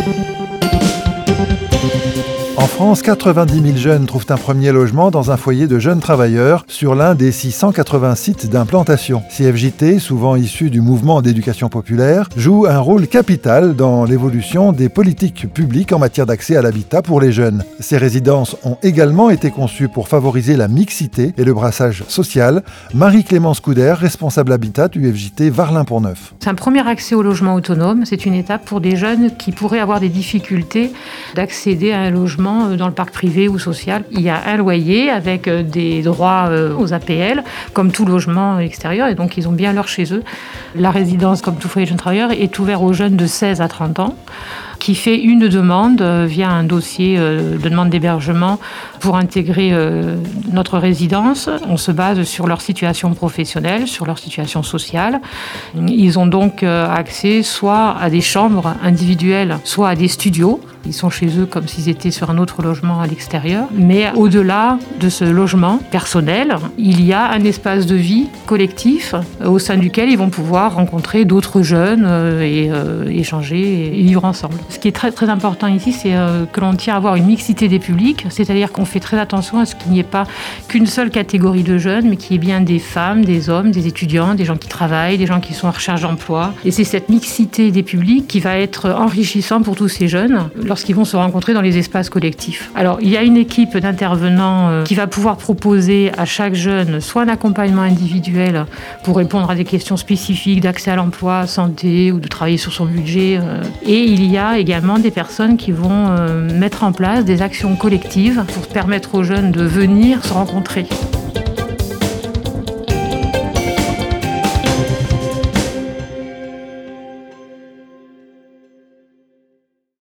En France, 90 000 jeunes trouvent un premier logement dans un foyer de jeunes travailleurs sur l'un des 680 sites d'implantation. CFJT, souvent issu du mouvement d'éducation populaire, joue un rôle capital dans l'évolution des politiques publiques en matière d'accès à l'habitat pour les jeunes. Ces résidences ont également été conçues pour favoriser la mixité et le brassage social. Marie-Clémence Couder, responsable habitat UFJT Varlin-Pont-Neuf. C'est un premier accès au logement autonome. C'est une étape pour des jeunes qui pourraient avoir des difficultés d'accéder à un logement dans le parc privé ou social. Il y a un loyer avec des droits aux APL, comme tout logement extérieur, et donc ils ont bien l'heure chez eux. La résidence, comme tout foyer de jeunes travailleurs, est ouverte aux jeunes de 16 à 30 ans, qui fait une demande via un dossier de demande d'hébergement pour intégrer notre résidence. On se base sur leur situation professionnelle, sur leur situation sociale. Ils ont donc accès soit à des chambres individuelles, soit à des studios. Ils sont chez eux comme s'ils étaient sur un autre logement à l'extérieur. Mais au-delà de ce logement personnel, il y a un espace de vie collectif au sein duquel ils vont pouvoir rencontrer d'autres jeunes et échanger et vivre ensemble. Ce qui est très, très important ici, c'est que l'on tient à avoir une mixité des publics, c'est-à-dire qu'on fait très attention à ce qu'il n'y ait pas qu'une seule catégorie de jeunes, mais qu'il y ait bien des femmes, des hommes, des étudiants, des gens qui travaillent, des gens qui sont en recherche d'emploi. Et c'est cette mixité des publics qui va être enrichissante pour tous ces jeunes lorsqu'ils vont se rencontrer dans les espaces collectifs. Alors, il y a une équipe d'intervenants qui va pouvoir proposer à chaque jeune soit un accompagnement individuel pour répondre à des questions spécifiques d'accès à l'emploi, santé ou de travailler sur son budget. Et il y a également des personnes qui vont mettre en place des actions collectives pour permettre aux jeunes de venir se rencontrer.